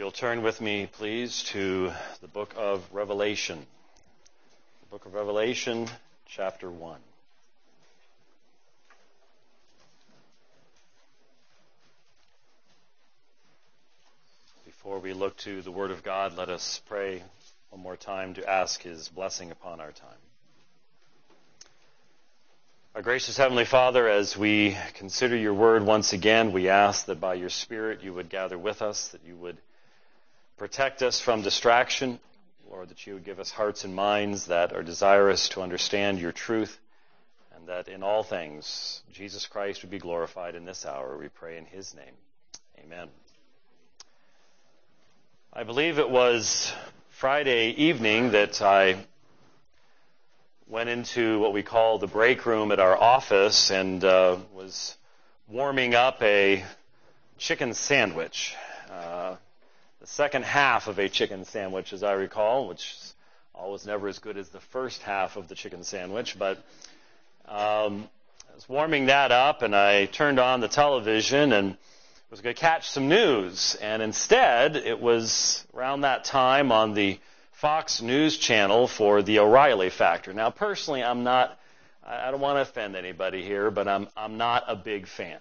you'll turn with me, please, to the book of Revelation. The book of Revelation, chapter 1. Before we look to the Word of God, let us pray one more time to ask His blessing upon our time. Our gracious Heavenly Father, as we consider your Word once again, we ask that by your Spirit you would gather with us, that you would protect us from distraction, Lord, that you would give us hearts and minds that are desirous to understand your truth, and that in all things Jesus Christ would be glorified in this hour. We pray in His name. Amen. I believe it was Friday evening that I went into what we call the break room at our office and was warming up a chicken sandwich. The second half of a chicken sandwich, as I recall, which is always never as good as the first half of the chicken sandwich. But I was warming that up, and I turned on the television and was going to catch some news. And instead, it was around that time on the Fox News channel for the O'Reilly factor. Now, personally, I don't want to offend anybody here, but I'm not a big fan.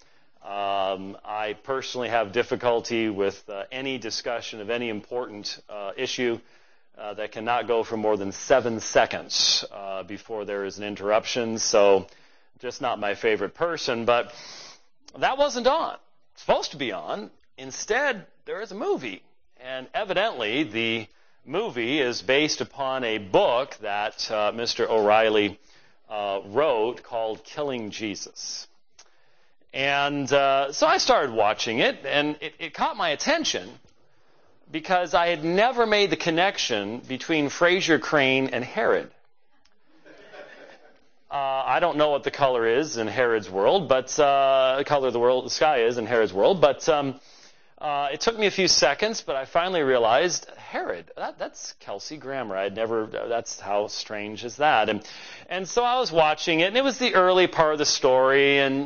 I personally have difficulty with any discussion of any important issue that cannot go for more than 7 seconds before there is an interruption. So, just not my favorite person. But that wasn't on. It's supposed to be on. Instead, there is a movie. And evidently, the movie is based upon a book that Mr. O'Reilly wrote called Killing Jesus. And so I started watching it, and it caught my attention because I had never made the connection between Fraser Crane and Herod. I don't know what the color is in Herod's world, but the color of the sky is in Herod's world, but it took me a few seconds, but I finally realized, Herod, that's Kelsey Grammer. That's how strange is that? And so I was watching it, and it was the early part of the story, and,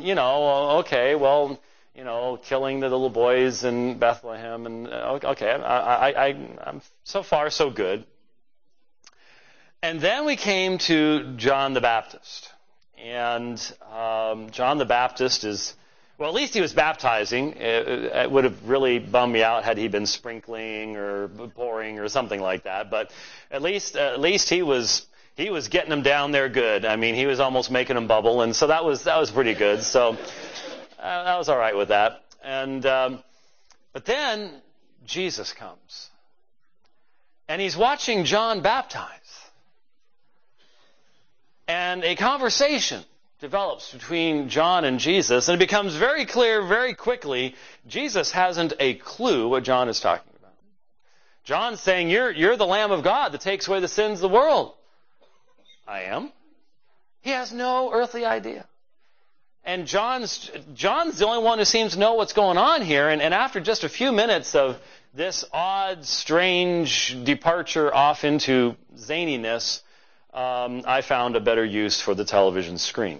killing the little boys in Bethlehem, and I'm so far so good. And then we came to John the Baptist, and John the Baptist is... Well, at least he was baptizing. It would have really bummed me out had he been sprinkling or pouring or something like that. But at least he was getting them down there good. I mean, he was almost making them bubble, and so that was pretty good. So I was all right with that. And but then Jesus comes, and he's watching John baptize, and a conversation develops between John and Jesus, and it becomes very clear very quickly Jesus hasn't a clue what John is talking about. John's saying, you're the Lamb of God that takes away the sins of the world. I am. He has no earthly idea. And John's the only one who seems to know what's going on here, and after just a few minutes of this odd, strange departure off into zaniness, I found a better use for the television screen.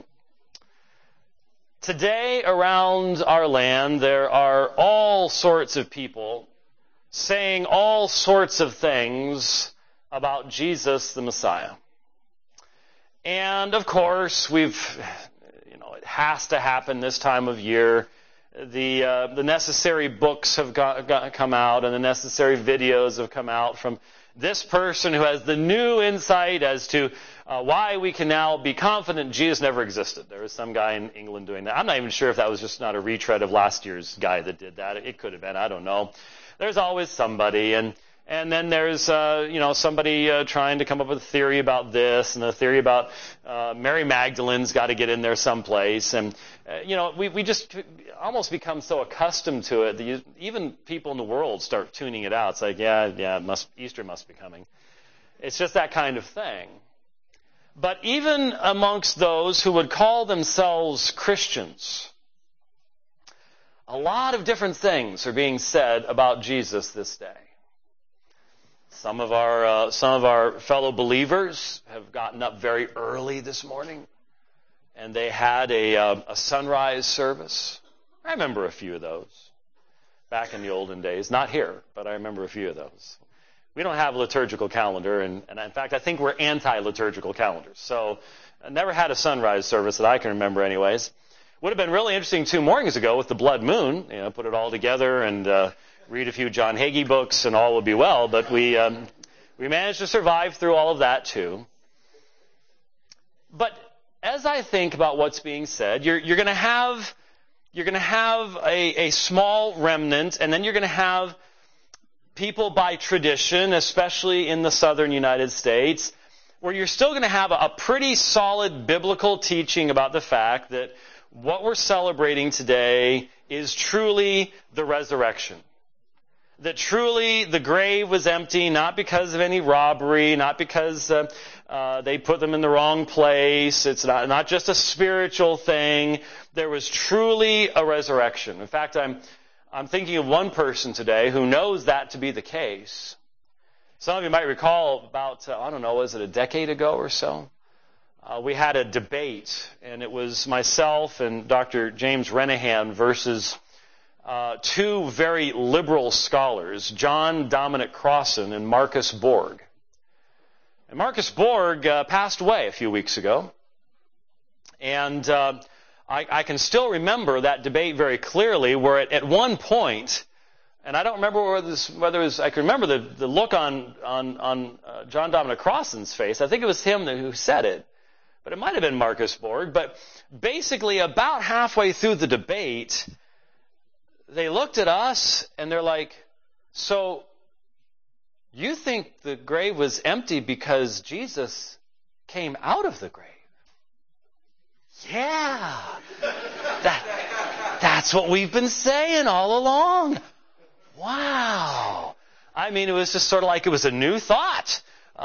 Today, around our land, there are all sorts of people saying all sorts of things about Jesus the Messiah. And, of course, it has to happen this time of year. The necessary books have come out, and the necessary videos have come out from this person who has the new insight as to why we can now be confident Jesus never existed. There was some guy in England doing that. I'm not even sure if that was just not a retread of last year's guy that did that. It could have been. I don't know. There's always somebody. And then there's, somebody trying to come up with a theory about this and a theory about Mary Magdalene's got to get in there someplace. And, we just almost become so accustomed to it that even people in the world start tuning it out. It's like, Easter must be coming. It's just that kind of thing. But even amongst those who would call themselves Christians, a lot of different things are being said about Jesus this day. Some of our fellow believers have gotten up very early this morning, and they had a sunrise service. I remember a few of those. back in the olden days. Not here, but I remember a few of those. We don't have a liturgical calendar, and in fact, I think we're anti-liturgical calendars. So I never had a sunrise service that I can remember anyways. Would have been really interesting 2 mornings ago with the blood moon, put it all together and read a few John Hagee books and all would be well, but we managed to survive through all of that too. But as I think about what's being said, you're going to have a small remnant, and then you're going to have people by tradition, especially in the southern United States, where you're still going to have a pretty solid biblical teaching about the fact that what we're celebrating today is truly the resurrection. That truly the grave was empty, not because of any robbery, not because they put them in the wrong place. It's not just a spiritual thing. There was truly a resurrection. In fact, I'm thinking of one person today who knows that to be the case. Some of you might recall about, was it a decade ago or so? We had a debate, and it was myself and Dr. James Renahan versus 2 very liberal scholars, John Dominic Crossan and Marcus Borg. And Marcus Borg passed away a few weeks ago. And I can still remember that debate very clearly, where at one point, and I don't remember whether it was, I can remember the look on John Dominic Crossan's face. I think it was him who said it. But it might have been Marcus Borg. But basically, about halfway through the debate, they looked at us and they're like, so you think the grave was empty because Jesus came out of the grave? Yeah. That's what we've been saying all along. Wow. I mean, it was just sort of like it was a new thought.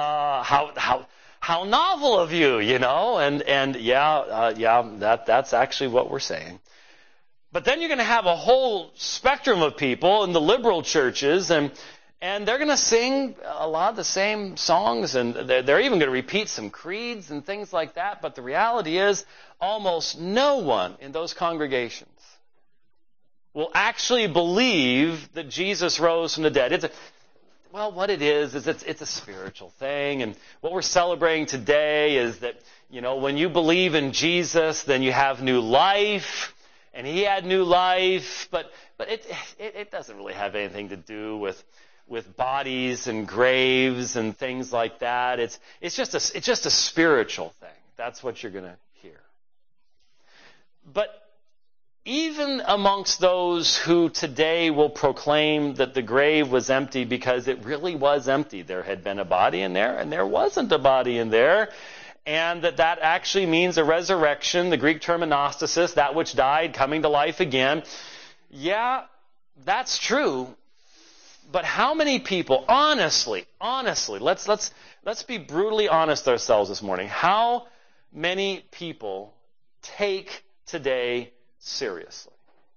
How novel of you, and that's actually what we're saying. But then you're going to have a whole spectrum of people in the liberal churches, and they're going to sing a lot of the same songs, and they're even going to repeat some creeds and things like that. But the reality is, almost no one in those congregations will actually believe that Jesus rose from the dead. What it is it's a spiritual thing, and what we're celebrating today is that, when you believe in Jesus, then you have new life, and He had new life, but it doesn't really have anything to do with bodies and graves and things like that. It's just a spiritual thing. That's what you're going to hear. But even amongst those who today will proclaim that the grave was empty because it really was empty, there had been a body in there and there wasn't a body in there, and that actually means a resurrection, the Greek term anastasis, that which died coming to life again. Yeah, that's true. But how many people, honestly, let's be brutally honest ourselves this morning. How many people take today seriously?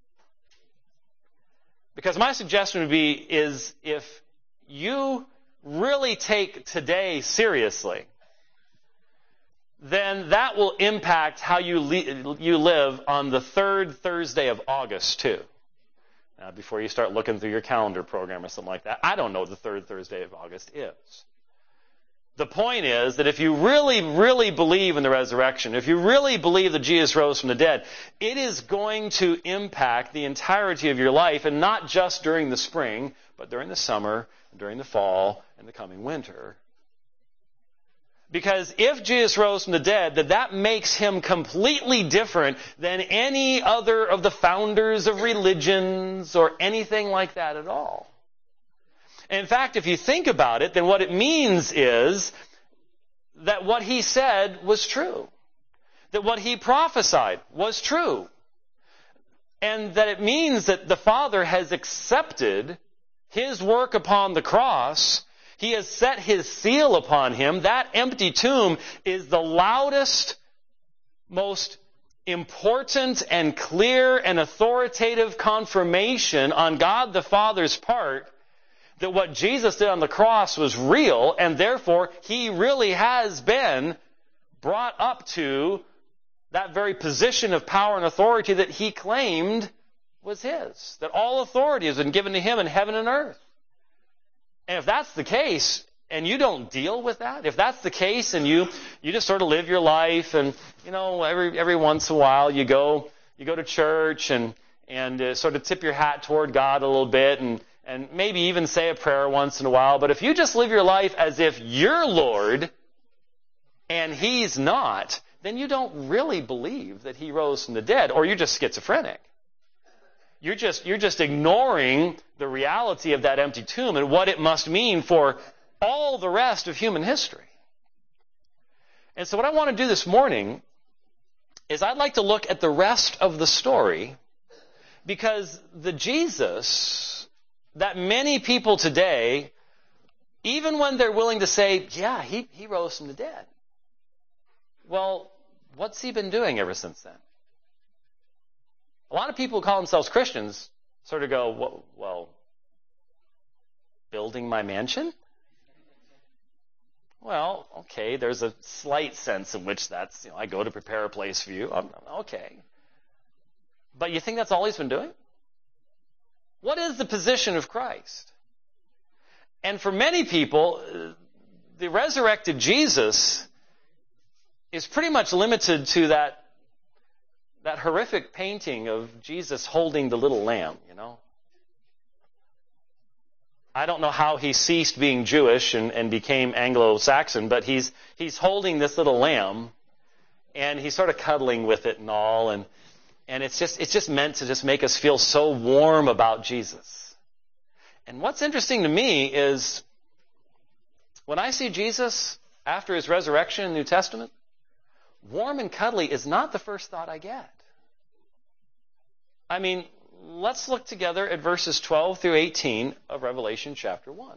Because my suggestion would be is if you really take today seriously, then that will impact how you live on the 3rd Thursday of August too. Now, before you start looking through your calendar program or something like that, I don't know what the 3rd Thursday of August is. The point is that if you really, really believe in the resurrection, if you really believe that Jesus rose from the dead, it is going to impact the entirety of your life, and not just during the spring, but during the summer, during the fall, and the coming winter. Because if Jesus rose from the dead, that makes Him completely different than any other of the founders of religions or anything like that at all. In fact, if you think about it, then what it means is that what He said was true. That what He prophesied was true. And that it means that the Father has accepted His work upon the cross. He has set His seal upon Him. That empty tomb is the loudest, most important and clear and authoritative confirmation on God the Father's part that what Jesus did on the cross was real, and therefore He really has been brought up to that very position of power and authority that He claimed was his, that all authority has been given to him in heaven and earth. And if that's the case, and you don't deal with that, if that's the case and you just sort of live your life and, every once in a while you go to church and sort of tip your hat toward God a little bit and maybe even say a prayer once in a while, but if you just live your life as if you're Lord and he's not, then you don't really believe that he rose from the dead, or you're just schizophrenic. You're just ignoring the reality of that empty tomb and what it must mean for all the rest of human history. And so what I want to do this morning is I'd like to look at the rest of the story, because the Jesus that many people today, even when they're willing to say, yeah, he rose from the dead, well, what's he been doing ever since then? A lot of people who call themselves Christians sort of go, well, building my mansion? Well, okay, there's a slight sense in which that's, I go to prepare a place for you. Okay. But you think that's all he's been doing? What is the position of Christ? And for many people, the resurrected Jesus is pretty much limited to that horrific painting of Jesus holding the little lamb, I don't know how he ceased being Jewish and became Anglo-Saxon, but he's holding this little lamb, and he's sort of cuddling with it and all, and it's just meant to just make us feel so warm about Jesus. And what's interesting to me is when I see Jesus after his resurrection in the New Testament, warm and cuddly is not the first thought I get. I mean, let's look together at verses 12 through 18 of Revelation chapter 1.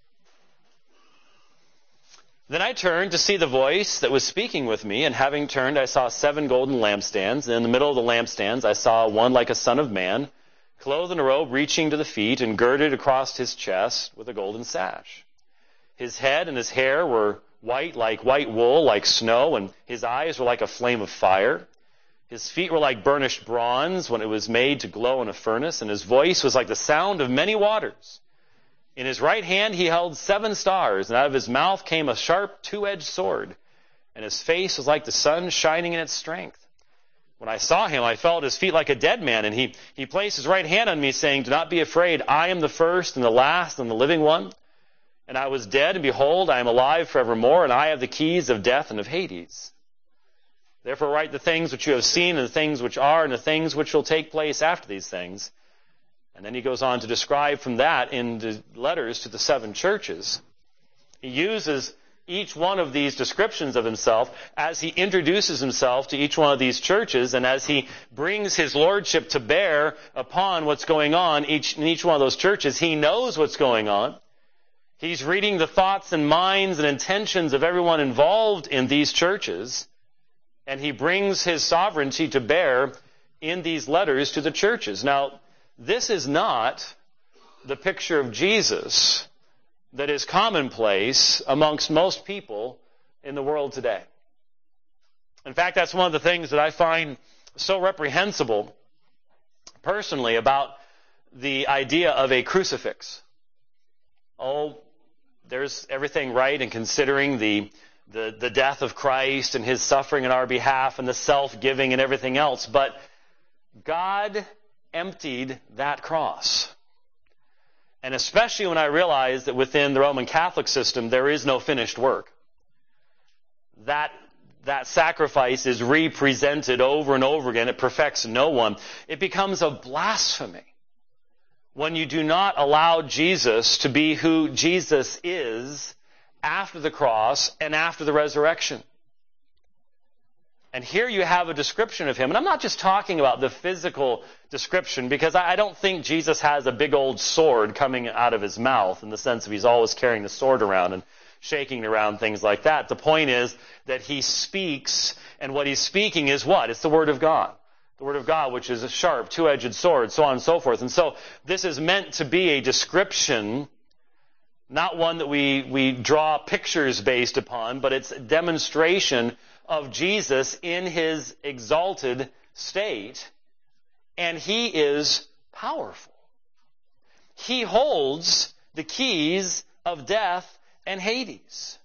Then I turned to see the voice that was speaking with me, and having turned, I saw 7 golden lampstands, and in the middle of the lampstands I saw one like a son of man, clothed in a robe reaching to the feet, and girded across his chest with a golden sash. His head and his hair were white like white wool, like snow, and his eyes were like a flame of fire. His feet were like burnished bronze when it was made to glow in a furnace, and his voice was like the sound of many waters. In his right hand he held 7 stars, and out of his mouth came a sharp 2-edged sword, and his face was like the sun shining in its strength. When I saw him, I fell at his feet like a dead man, and he placed his right hand on me, saying, "Do not be afraid, I am the first and the last and the living one. And I was dead, and behold, I am alive forevermore, and I have the keys of death and of Hades. Therefore write the things which you have seen, and the things which are, and the things which will take place after these things." And then he goes on to describe from that in the letters to the 7 churches. He uses each one of these descriptions of himself as he introduces himself to each one of these churches, and as he brings his lordship to bear upon what's going on in each one of those churches. He knows what's going on. He's reading the thoughts and minds and intentions of everyone involved in these churches, and he brings his sovereignty to bear in these letters to the churches. Now, this is not the picture of Jesus that is commonplace amongst most people in the world today. In fact, that's one of the things that I find so reprehensible personally about the idea of a crucifix. Oh, there's everything right in considering the death of Christ and his suffering in our behalf and the self-giving and everything else, but God emptied that cross. And especially when I realize that within the Roman Catholic system there is no finished work. That sacrifice is represented over and over again. It perfects no one. It becomes a blasphemy when you do not allow Jesus to be who Jesus is after the cross and after the resurrection. And here you have a description of him. And I'm not just talking about the physical description, because I don't think Jesus has a big old sword coming out of his mouth in the sense of he's always carrying the sword around and shaking around, things like that. The point is that he speaks, and what he's speaking is what? It's the Word of God. The Word of God, which is a sharp, 2-edged sword, so on and so forth. And so this is meant to be a description, not one that we draw pictures based upon, but it's a demonstration of Jesus in his exalted state. And he is powerful. He holds the keys of death and Hades.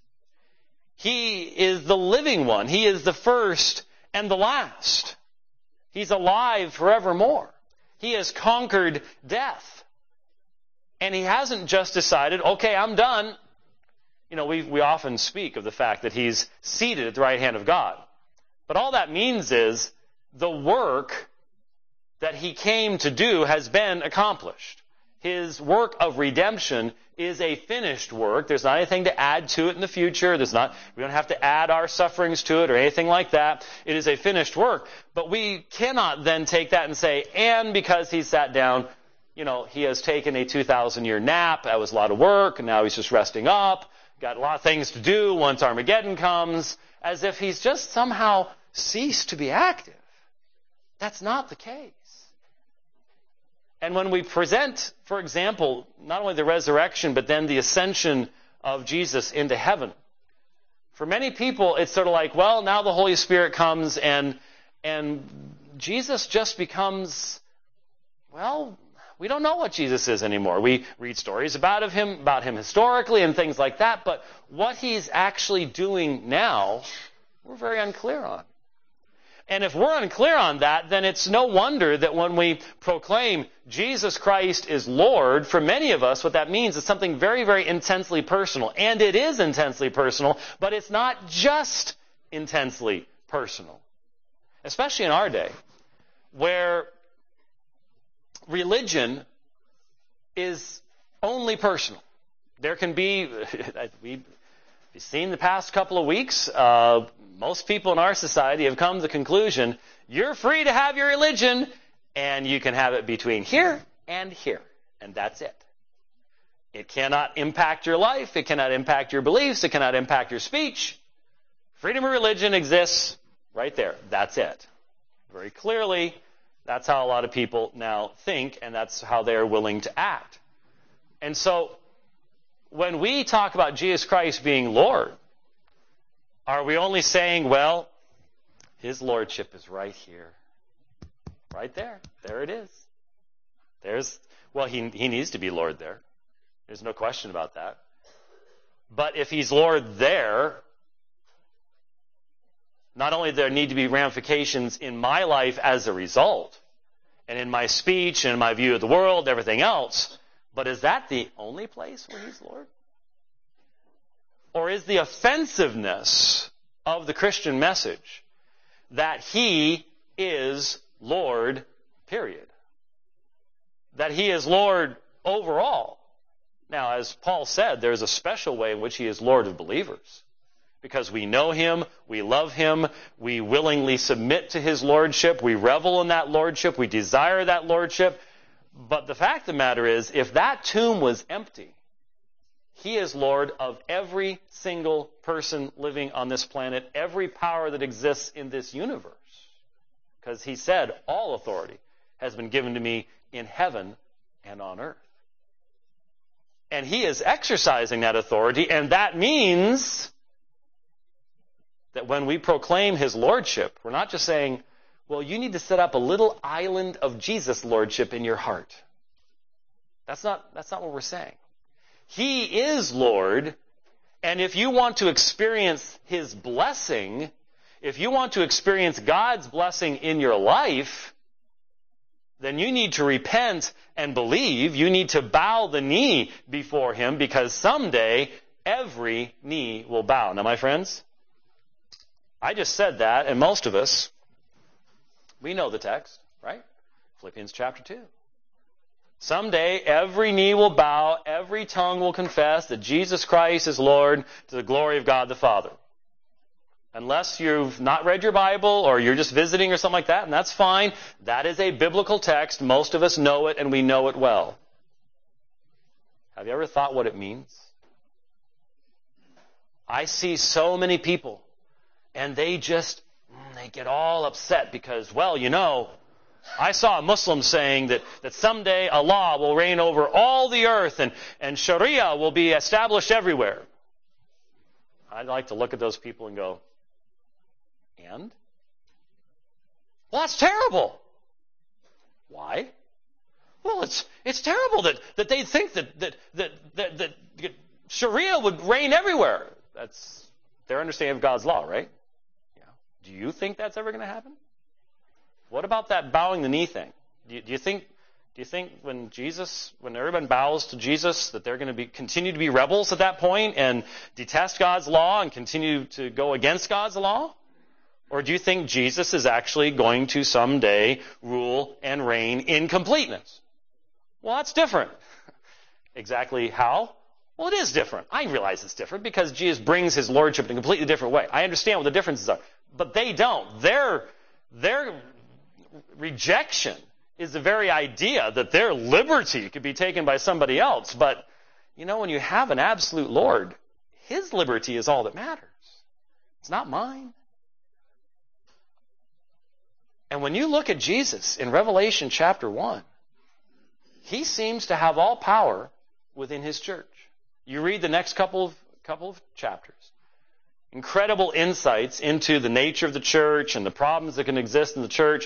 He is the living one. He is the first and the last. He's alive forevermore. He has conquered death. And he hasn't just decided, okay, I'm done. You know, we often speak of the fact that he's seated at the right hand of God. But all that means is the work that he came to do has been accomplished. His work of redemption is a finished work. There's not anything to add to it in the future. We don't have to add our sufferings to it or anything like that. It is a finished work. But we cannot then take that and say, and because he sat down, you know, he has taken a 2,000-year nap. That was a lot of work, and now he's just resting up. Got a lot of things to do once Armageddon comes, as if he's just somehow ceased to be active. That's not the case. And when we present, for example, not only the resurrection, but then the ascension of Jesus into heaven, for many people it's sort of like, well, now the Holy Spirit comes and Jesus just becomes, well, we don't know what Jesus is anymore. We read stories about him historically and things like that, but what he's actually doing now, we're very unclear on. And if we're unclear on that, then it's no wonder that when we proclaim Jesus Christ is Lord, for many of us, what that means is something very, very intensely personal. And it is intensely personal, but it's not just intensely personal. Especially in our day, where religion is only personal. There can be, we've seen the past couple of weeks, most people in our society have come to the conclusion, you're free to have your religion, and you can have it between here and here, and that's it. It cannot impact your life, it cannot impact your beliefs, it cannot impact your speech. Freedom of religion exists right there. That's it. Very clearly, that's how a lot of people now think, and that's how they're willing to act. And so, when we talk about Jesus Christ being Lord, are we only saying, well, his lordship is right here? Right there. There it is. He needs to be Lord there. There's no question about that. But if he's Lord there, not only there need to be ramifications in my life as a result, and in my speech, and in my view of the world, everything else, but is that the only place where he's Lord? Or is the offensiveness of the Christian message that he is Lord, period? That he is Lord overall. Now, as Paul said, there's a special way in which he is Lord of believers. Because we know him, we love him, we willingly submit to his lordship, we revel in that lordship, we desire that lordship. But the fact of the matter is, if that tomb was empty, he is Lord of every single person living on this planet, every power that exists in this universe. Because he said, all authority has been given to me in heaven and on earth. And he is exercising that authority, and that means that when we proclaim his lordship, we're not just saying, well, you need to set up a little island of Jesus lordship in your heart. That's not what we're saying. He is Lord, and if you want to experience his blessing, if you want to experience God's blessing in your life, then you need to repent and believe. You need to bow the knee before him, because someday every knee will bow. Now, my friends, I just said that, and most of us, we know the text, right? Philippians chapter 2. Someday every knee will bow, every tongue will confess that Jesus Christ is Lord, to the glory of God the Father. Unless you've not read your Bible or you're just visiting or something like that, and that's fine. That is a biblical text. Most of us know it, and we know it well. Have you ever thought what it means? I see so many people, and they get all upset because, well, you know, I saw a Muslim saying that someday Allah will reign over all the earth and Sharia will be established everywhere. I'd like to look at those people and go, and? Well, that's terrible. Why? Well, it's terrible that they think that Sharia would reign everywhere. That's their understanding of God's law, right? Yeah. Do you think that's ever going to happen? What about that bowing the knee thing? Do you think when everyone bows to Jesus, that they're going to continue to be rebels at that point and detest God's law and continue to go against God's law? Or do you think Jesus is actually going to someday rule and reign in completeness? Well, that's different. Exactly how? Well, it is different. I realize it's different because Jesus brings his lordship in a completely different way. I understand what the differences are. But they don't. Their rejection is the very idea that their liberty could be taken by somebody else. But, when you have an absolute Lord, his liberty is all that matters. It's not mine. And when you look at Jesus in Revelation chapter 1, he seems to have all power within his church. You read the next couple of chapters. Incredible insights into the nature of the church and the problems that can exist in the church.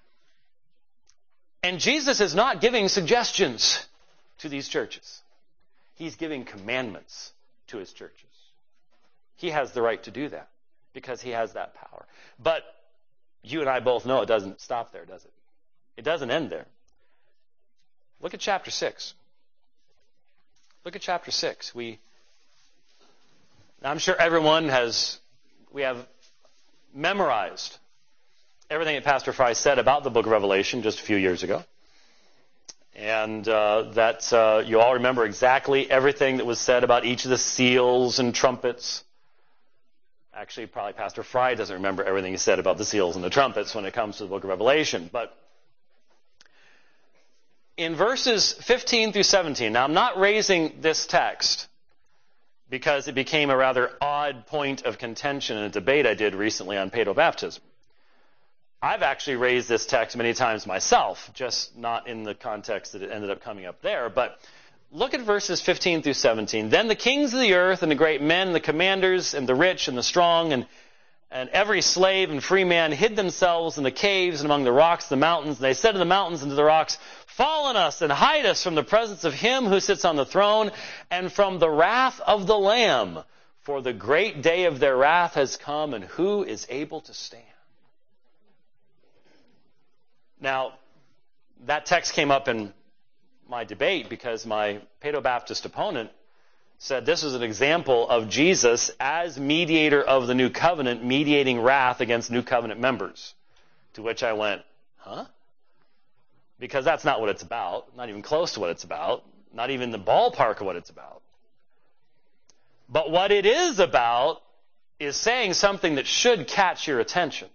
And Jesus is not giving suggestions to these churches. He's giving commandments to his churches. He has the right to do that because he has that power. But you and I both know it doesn't stop there, does it? It doesn't end there. Look at chapter 6. Look at chapter 6. I'm sure we have memorized everything that Pastor Fry said about the book of Revelation just a few years ago. And that you all remember exactly everything that was said about each of the seals and trumpets. Actually, probably Pastor Fry doesn't remember everything he said about the seals and the trumpets when it comes to the book of Revelation. But in verses 15 through 17, now I'm not raising this text because it became a rather odd point of contention in a debate I did recently on paedobaptism. I've actually raised this text many times myself, just not in the context that it ended up coming up there. But look at verses 15 through 17. Then the kings of the earth and the great men, the commanders and the rich and the strong and every slave and free man hid themselves in the caves and among the rocks, the mountains. And they said to the mountains and to the rocks, fall on us and hide us from the presence of him who sits on the throne and from the wrath of the Lamb. For the great day of their wrath has come, and who is able to stand? Now, that text came up in my debate because my Paedo-Baptist opponent said this is an example of Jesus as mediator of the new covenant, mediating wrath against new covenant members. To which I went, huh? Because that's not what it's about, not even close to what it's about, not even the ballpark of what it's about. But what it is about is saying something that should catch your attention.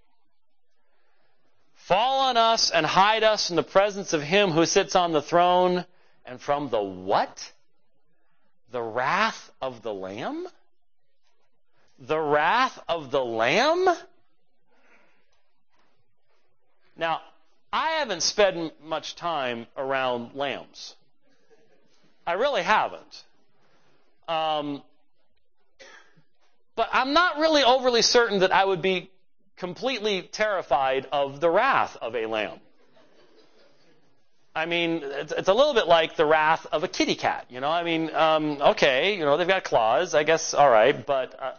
Fall on us and hide us in the presence of him who sits on the throne and from the what? The wrath of the Lamb? The wrath of the Lamb? Now, I haven't spent much time around lambs. I really haven't. But I'm not really overly certain that I would be completely terrified of the wrath of a lamb. I mean, it's a little bit like the wrath of a kitty cat, okay, they've got claws, I guess, all right, but,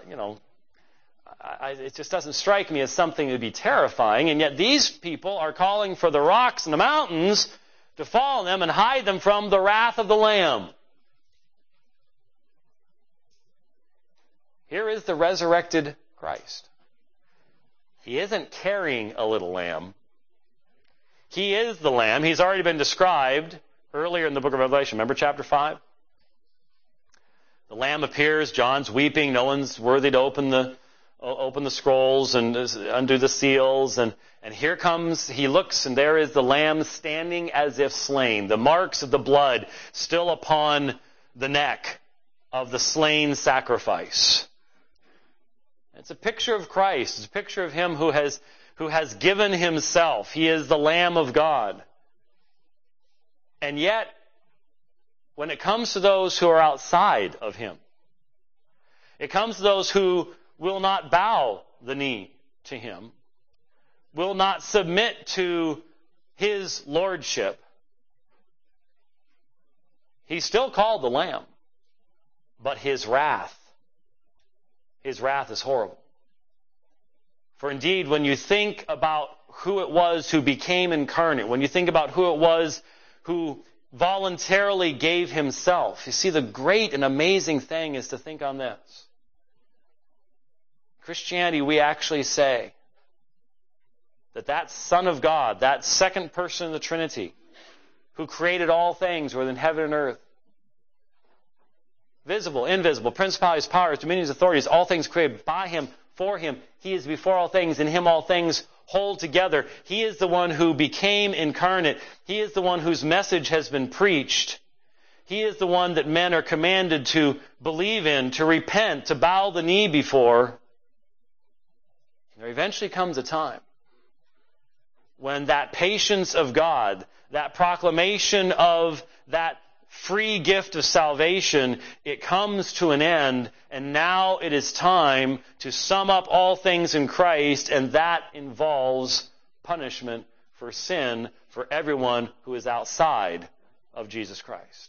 it just doesn't strike me as something that would be terrifying, and yet these people are calling for the rocks and the mountains to fall on them and hide them from the wrath of the Lamb. Here is the resurrected Christ. He isn't carrying a little lamb. He is the Lamb. He's already been described earlier in the book of Revelation. Remember chapter 5? The Lamb appears. John's weeping. No one's worthy to open the scrolls and undo the seals. And here comes, he looks, and there is the Lamb standing as if slain. The marks of the blood still upon the neck of the slain sacrifice. It's a picture of Christ. It's a picture of him who has given himself. He is the Lamb of God. And yet, when it comes to those who are outside of him, it comes to those who will not bow the knee to him, will not submit to his lordship, He's still called the Lamb, but his wrath is horrible. For indeed, when you think about who it was who became incarnate, when you think about who it was who voluntarily gave himself, you see, the great and amazing thing is to think on this. Christianity, we actually say that Son of God, that second person of the Trinity, who created all things within heaven and earth, visible, invisible, principalities, powers, dominions, authorities, all things created by him, for him. He is before all things, in him all things hold together. He is the one who became incarnate. He is the one whose message has been preached. He is the one that men are commanded to believe in, to repent, to bow the knee before. There eventually comes a time when that patience of God, that proclamation of that free gift of salvation, it comes to an end, and now it is time to sum up all things in Christ, and that involves punishment for sin for everyone who is outside of Jesus Christ.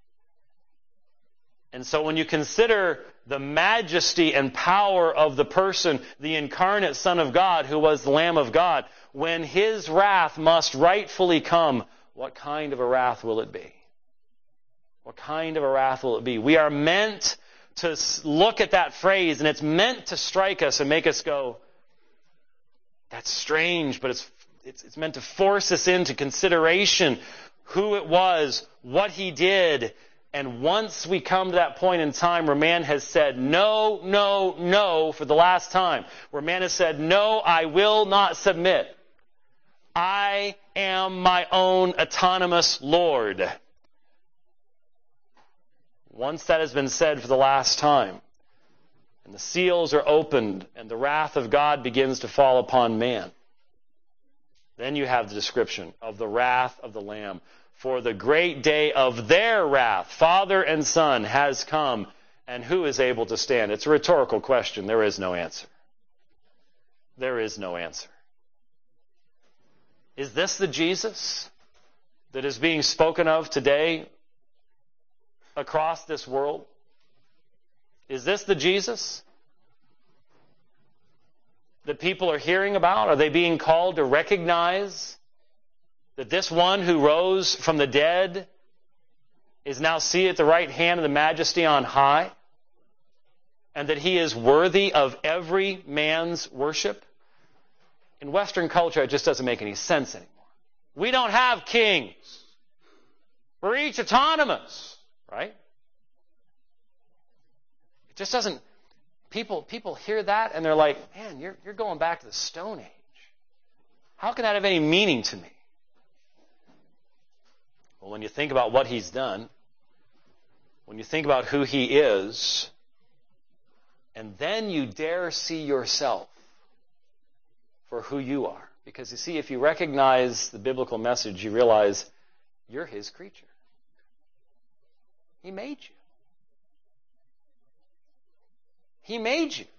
And so when you consider the majesty and power of the person, the incarnate Son of God, who was the Lamb of God, when his wrath must rightfully come, what kind of a wrath will it be? What kind of a wrath will it be? We are meant to look at that phrase, and it's meant to strike us and make us go, that's strange, but it's meant to force us into consideration who it was, what he did. And once we come to that point in time where man has said, no, no, no, for the last time, where man has said, no, I will not submit. I am my own autonomous Lord. Once that has been said for the last time, and the seals are opened, and the wrath of God begins to fall upon man, then you have the description of the wrath of the Lamb. For the great day of their wrath, Father and Son, has come, and who is able to stand? It's a rhetorical question. There is no answer. There is no answer. Is this the Jesus that is being spoken of today across this world? Is this the Jesus that people are hearing about? Are they being called to recognize that this one who rose from the dead is now seated at the right hand of the Majesty on high, and that he is worthy of every man's worship? In Western culture, it just doesn't make any sense anymore. We don't have kings. We're each autonomous, right? It just doesn't. People hear that and they're like, man, you're going back to the Stone Age. How can that have any meaning to me? Well, when you think about what he's done, when you think about who he is, and then you dare see yourself for who you are. Because you see, if you recognize the biblical message, you realize you're his creature. He made you. He made you.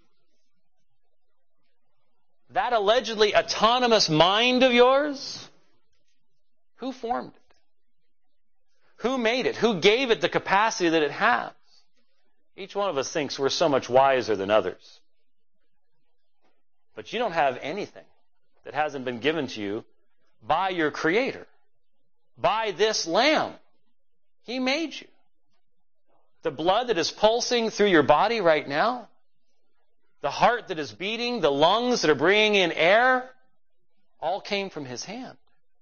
That allegedly autonomous mind of yours, who formed it? Who made it? Who gave it the capacity that it has? Each one of us thinks we're so much wiser than others. But you don't have anything that hasn't been given to you by your Creator, by this Lamb. He made you. The blood that is pulsing through your body right now, the heart that is beating, the lungs that are bringing in air, all came from his hand.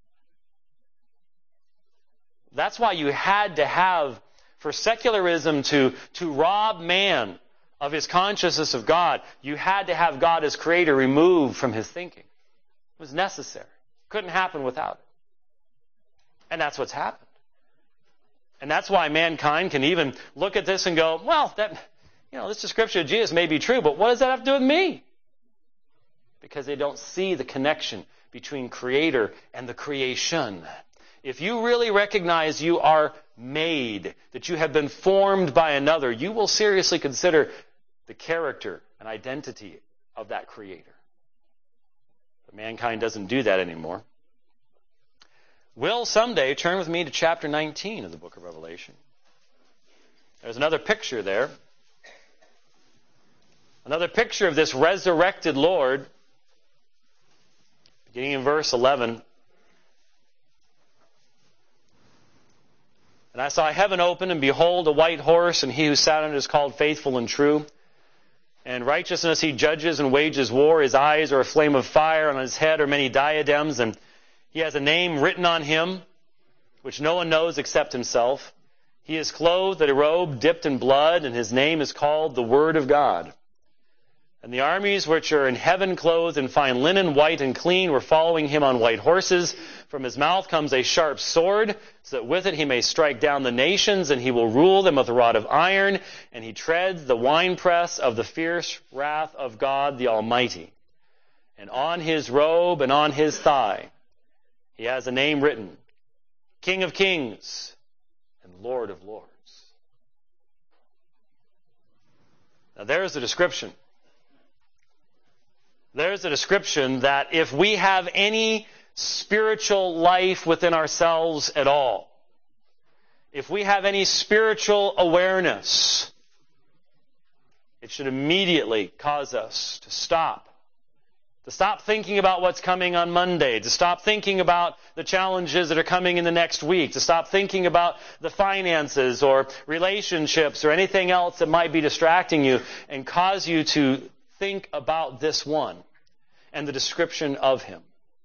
That's why you had to have, for secularism to rob man of his consciousness of God, you had to have God as creator removed from his thinking. It was necessary. Couldn't happen without it. And that's what's happened. And that's why mankind can even look at this and go, well, this description of Jesus may be true, but what does that have to do with me? Because they don't see the connection between creator and the creation. If you really recognize you are made, that you have been formed by another, you will seriously consider the character and identity of that creator. But mankind doesn't do that anymore. Will someday turn with me to chapter 19 of the book of Revelation. There's another picture there. Another picture of this resurrected Lord, beginning in verse 11. And I saw heaven open, and behold, a white horse, and he who sat on it is called Faithful and True. And righteousness he judges and wages war. His eyes are a flame of fire, and on his head are many diadems, and he has a name written on him, which no one knows except himself. He is clothed in a robe dipped in blood, and his name is called the Word of God. And the armies which are in heaven, clothed in fine linen, white and clean, were following him on white horses. From his mouth comes a sharp sword, so that with it he may strike down the nations, and he will rule them with a rod of iron, and he treads the winepress of the fierce wrath of God the Almighty. And on his robe and on his thigh he has a name written, King of Kings and Lord of Lords. Now there's the description. There's a description that if we have any spiritual life within ourselves at all, if we have any spiritual awareness, it should immediately cause us to stop thinking about what's coming on Monday, to stop thinking about the challenges that are coming in the next week, to stop thinking about the finances or relationships or anything else that might be distracting you, and cause you to think about this one and the description of him.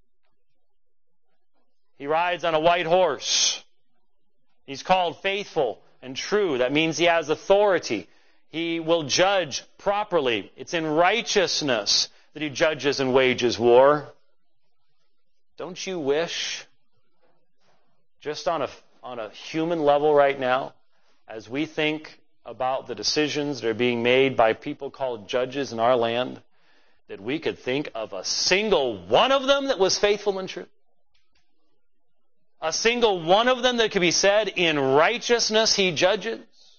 He rides on a white horse. He's called Faithful and True. That means he has authority. He will judge properly. It's in righteousness that he judges and wages war. Don't you wish, just on a human level right now, as we think about the decisions that are being made by people called judges in our land, that we could think of a single one of them that was faithful and true? A single one of them that could be said, in righteousness he judges?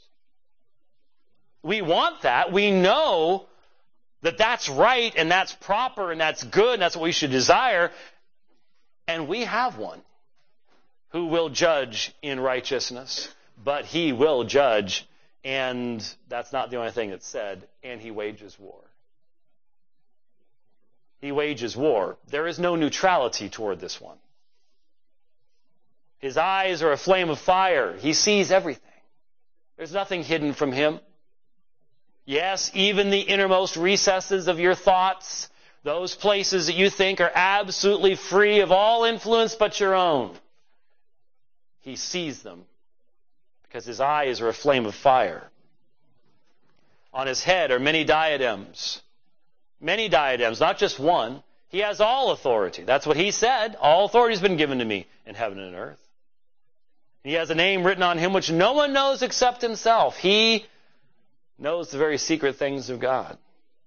We want that. We know that that's right and that's proper and that's good and that's what we should desire. And we have one who will judge in righteousness, but he will judge. And that's not the only thing that's said. And he wages war. He wages war. There is no neutrality toward this one. His eyes are a flame of fire. He sees everything. There's nothing hidden from him. Yes, even the innermost recesses of your thoughts, those places that you think are absolutely free of all influence but your own, he sees them because his eyes are a flame of fire. On his head are many diadems. Many diadems, not just one. He has all authority. That's what he said. All authority has been given to me in heaven and earth. He has a name written on him which no one knows except himself. He knows the very secret things of God.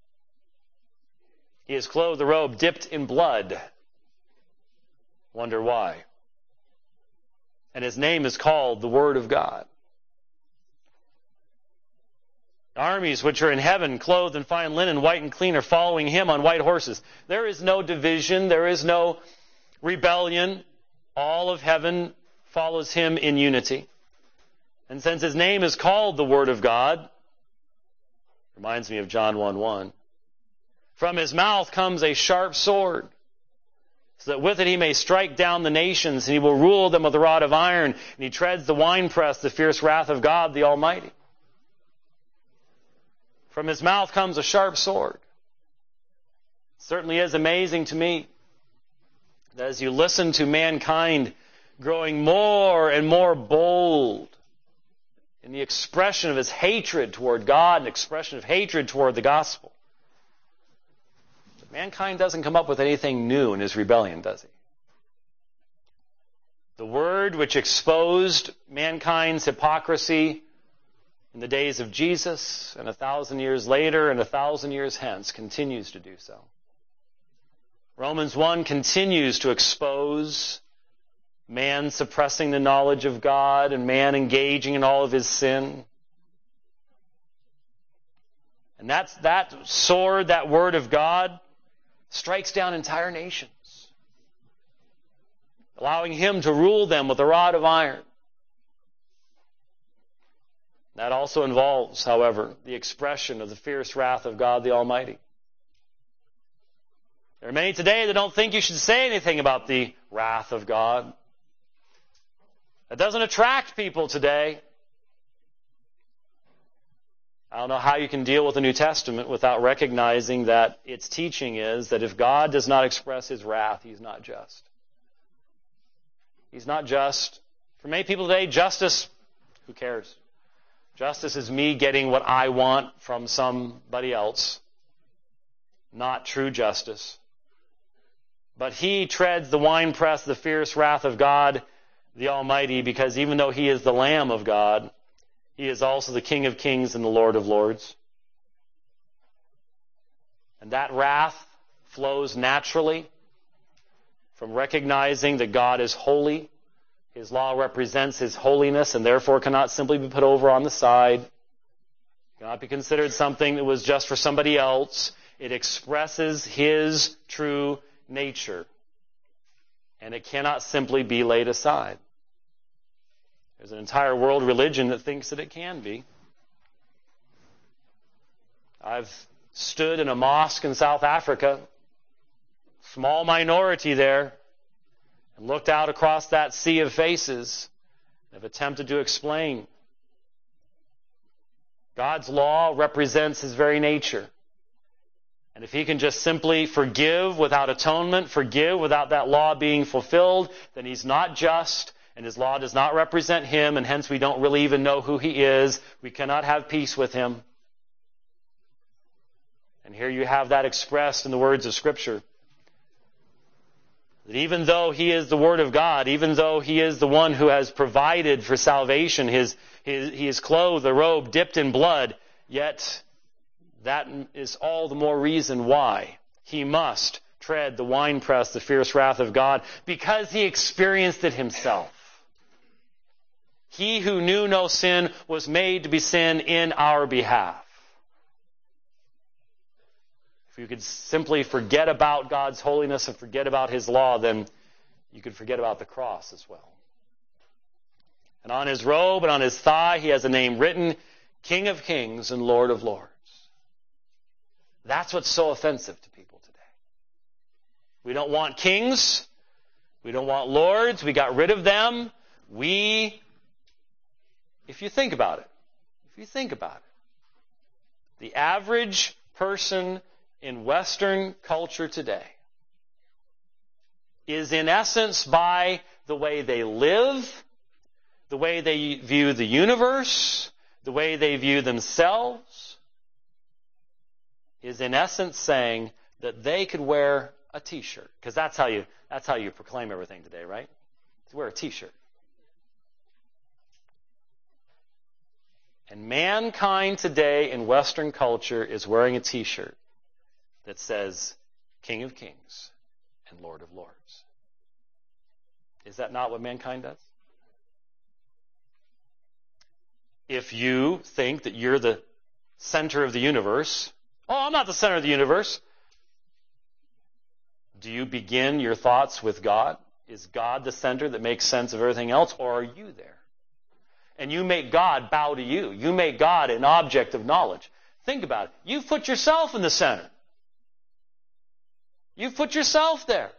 He is clothed with a robe dipped in blood. Wonder why? And his name is called the Word of God. Armies which are in heaven, clothed in fine linen, white and clean, are following him on white horses. There is no division. There is no rebellion. All of heaven follows him in unity. And since his name is called the Word of God, reminds me of John 1:1, from his mouth comes a sharp sword, so that with it he may strike down the nations, and he will rule them with a rod of iron, and he treads the winepress, the fierce wrath of God the Almighty. From his mouth comes a sharp sword. It certainly is amazing to me that as you listen to mankind growing more and more bold in the expression of his hatred toward God and expression of hatred toward the gospel, mankind doesn't come up with anything new in his rebellion, does he? The word which exposed mankind's hypocrisy in the days of Jesus, and 1,000 years later, and 1,000 years hence, continues to do so. Romans 1 continues to expose man suppressing the knowledge of God and man engaging in all of his sin. And that sword, that Word of God, strikes down entire nations, allowing him to rule them with a rod of iron. That also involves, however, the expression of the fierce wrath of God the Almighty. There are many today that don't think you should say anything about the wrath of God. That doesn't attract people today. I don't know how you can deal with the New Testament without recognizing that its teaching is that if God does not express His wrath, He's not just. He's not just. For many people today, justice, who cares? Justice is me getting what I want from somebody else. Not true justice. But He treads the winepress, the fierce wrath of God the Almighty, because even though He is the Lamb of God, He is also the King of Kings and the Lord of Lords. And that wrath flows naturally from recognizing that God is holy. His law represents His holiness and therefore cannot simply be put over on the side. Cannot be considered something that was just for somebody else. It expresses His true nature. And it cannot simply be laid aside. There's an entire world religion that thinks that it can be. I've stood in a mosque in South Africa, small minority there, and looked out across that sea of faces and have attempted to explain. God's law represents His very nature. And if He can just simply forgive without atonement, forgive without that law being fulfilled, then He's not just, and His law does not represent Him, and hence we don't really even know who He is. We cannot have peace with Him. And here you have that expressed in the words of Scripture. That even though He is the Word of God, even though He is the one who has provided for salvation, He is clothed, the robe dipped in blood, yet that is all the more reason why He must tread the winepress, the fierce wrath of God, because He experienced it Himself. He who knew no sin was made to be sin in our behalf. If you could simply forget about God's holiness and forget about His law, then you could forget about the cross as well. And on His robe and on His thigh, He has a name written, King of Kings and Lord of Lords. That's what's so offensive to people today. We don't want kings. We don't want lords. We got rid of them. If you think about it, the average person in Western culture today is in essence, by the way they live, the way they view the universe, the way they view themselves, is in essence saying that they could wear a t-shirt. Because that's how you proclaim everything today, right? To wear a t-shirt. And mankind today in Western culture is wearing a t-shirt that says, King of Kings and Lord of Lords. Is that not what mankind does? If you think that you're the center of the universe, I'm not the center of the universe. Do you begin your thoughts with God? Is God the center that makes sense of everything else, or are you there? And you make God bow to you. You make God an object of knowledge. Think about it. You've put yourself in the center. You've put yourself there.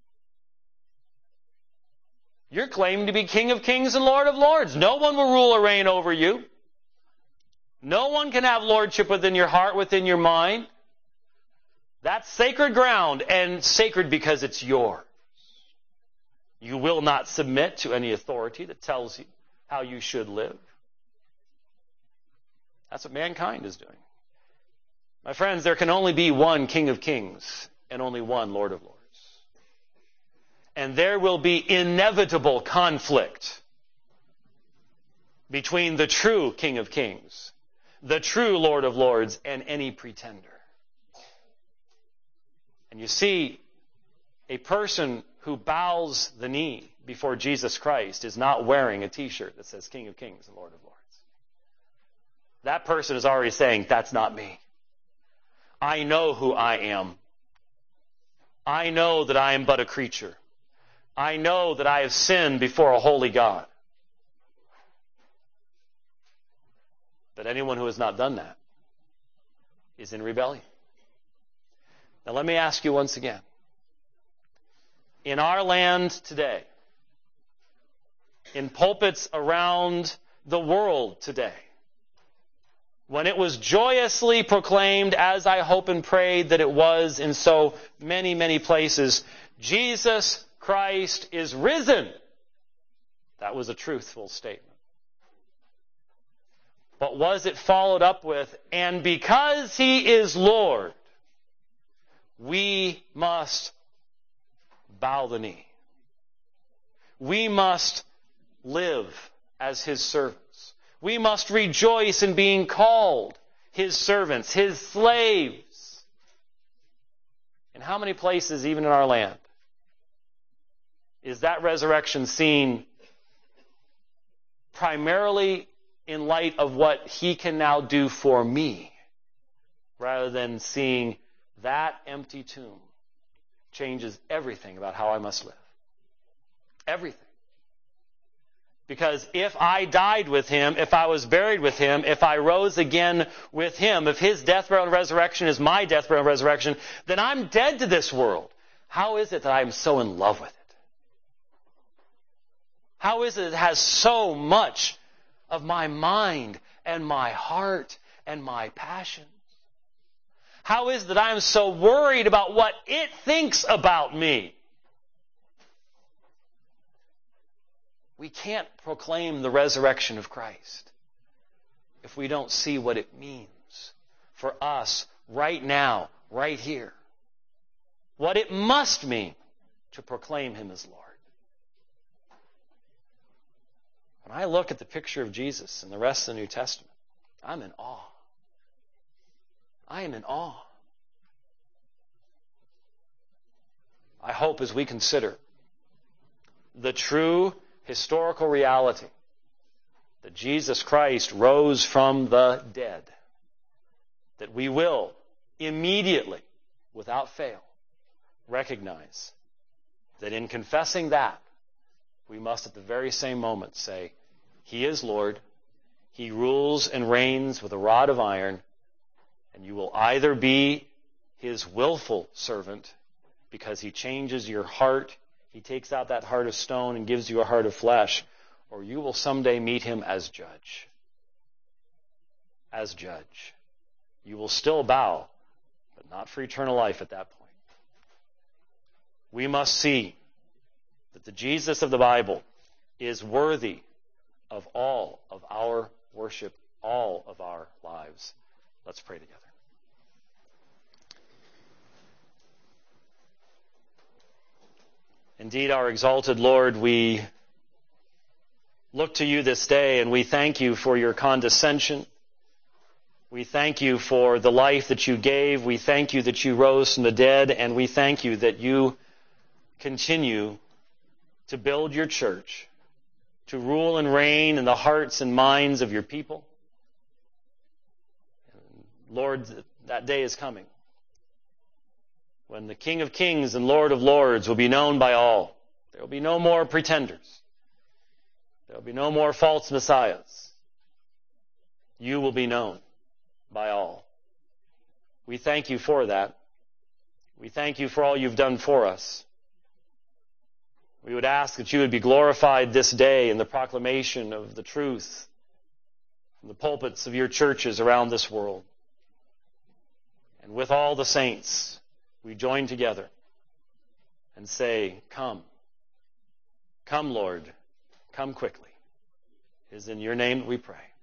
You're claiming to be King of Kings and Lord of Lords. No one will rule or reign over you. No one can have lordship within your heart, within your mind. That's sacred ground, and sacred because it's yours. You will not submit to any authority that tells you how you should live. That's what mankind is doing. My friends, there can only be one King of Kings and only one Lord of Lords. And there will be inevitable conflict between the true King of Kings, the true Lord of Lords, and any pretender. And you see, a person who bows the knee before Jesus Christ is not wearing a t-shirt that says King of Kings and Lord of Lords. That person is already saying, that's not me. I know who I am. I know that I am but a creature. I know that I have sinned before a holy God. But anyone who has not done that is in rebellion. Now let me ask you once again. In our land today, in pulpits around the world today, when it was joyously proclaimed, as I hope and pray that it was in so many, many places, Jesus Christ is risen. That was a truthful statement. But was it followed up with, and because He is Lord, we must bow the knee. We must live as His servants. We must rejoice in being called His servants, His slaves. In how many places, even in our land, is that resurrection seen primarily in light of what He can now do for me, rather than seeing that empty tomb changes everything about how I must live? Everything. Because if I died with Him, if I was buried with Him, if I rose again with Him, if His death, burial, and resurrection is my death, burial, and resurrection, then I'm dead to this world. How is it that I'm so in love with it? How is it has so much of my mind and my heart and my passions? How is it that I'm so worried about what it thinks about me? We can't proclaim the resurrection of Christ if we don't see what it means for us right now, right here. What it must mean to proclaim Him as Lord. When I look at the picture of Jesus and the rest of the New Testament, I'm in awe. I am in awe. I hope as we consider the true historical reality that Jesus Christ rose from the dead, that we will immediately, without fail, recognize that in confessing that, we must at the very same moment say, He is Lord, He rules and reigns with a rod of iron, and you will either be His willful servant because He changes your heart, He takes out that heart of stone and gives you a heart of flesh, or you will someday meet Him as judge. As judge. You will still bow, but not for eternal life at that point. We must see that the Jesus of the Bible is worthy of all of our worship, all of our lives. Let's pray together. Indeed, our exalted Lord, we look to You this day and we thank You for Your condescension. We thank You for the life that You gave. We thank You that You rose from the dead, and we thank You that You continue to build Your church, to rule and reign in the hearts and minds of Your people. Lord, that day is coming when the King of Kings and Lord of Lords will be known by all. There will be no more pretenders. There will be no more false messiahs. You will be known by all. We thank You for that. We thank You for all You've done for us. We would ask that You would be glorified this day in the proclamation of the truth from the pulpits of Your churches around this world. And with all the saints, we join together and say, Come. Come, Lord. Come quickly. It is in Your name that we pray.